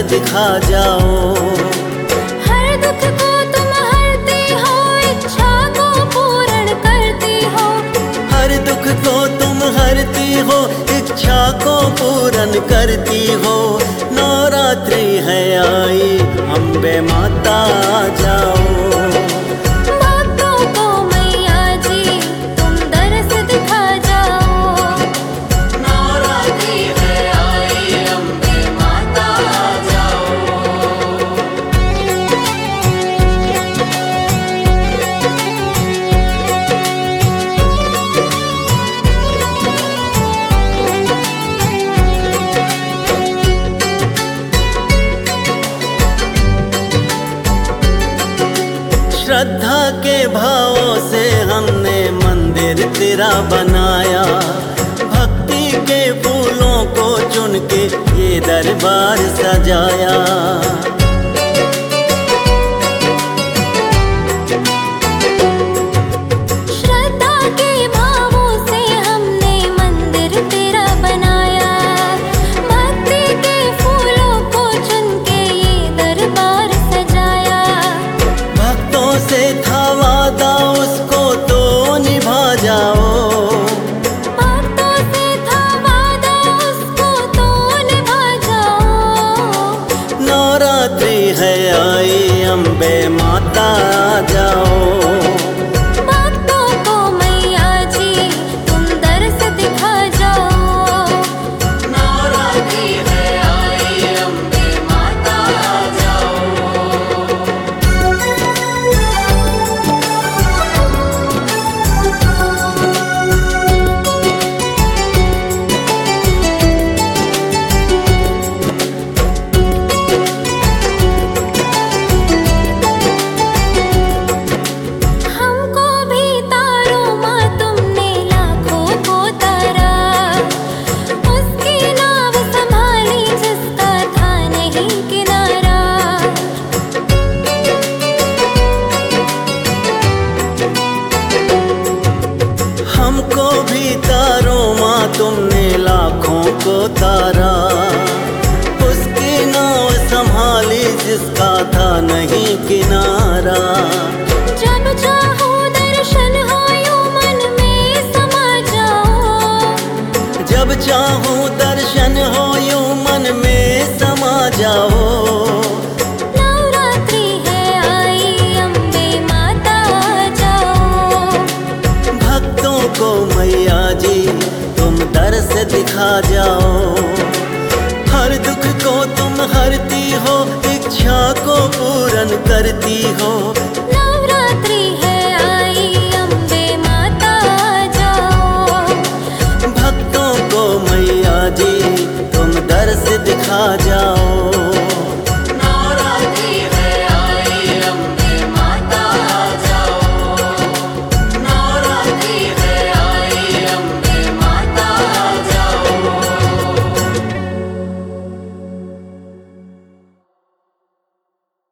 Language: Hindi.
दिखा जाओ। हर दुख को तुम हरती हो, इच्छा को पूर्ण करती हो। हर दुख को तुम हरती हो, इच्छा को पूर्ण करती हो। नवरात्रि है आई, अम्बे माता आ जाओ। श्रद्धा के भावों से हमने मंदिर तेरा बनाया। भक्ति के फूलों को चुन के ये दरबार सजाया। श्रद्धा के भावों से हमने मंदिर तेरा बनाया। भक्ति के फूलों को चुन के ये दरबार सजाया। भक्तों से था वादा, उसको तो निभा जाओ। भक्तों से था वादा, उसको तो निभा जाओ। नवरात्रि है आई, अम्बे माता आ जाओ। भक्तों को मैया जी तुम दर्श दिखा जाओ। नवरात्रि है आई, अम्बे माता आ जाओ। हमको भी तारो माँ तुमने लाखों को तारा। उसकी नाव संभाली जिसका था नहीं किनारा। हमको भी तारो माँ तुमने लाखों को तारा। उसकी नाव संभाली जिसका था नहीं किनारा। जब चाहो दर्शन हो यूं मन में समा जाओ। जब चाहूँ दर्शन हो यूं मन में समा जाओ। नवरात्रि है आई, अम्बे माता आ जाओ। भक्तों को मैया जी तुम दर्श दिखा जाओ। हर दुख को तुम हरती हो, इच्छा को पूर्ण करती हो। नवरात्रि है आई, अम्बे माता आ जाओ। भक्तों को मैया जी तुम दर्श दिखा जाओ।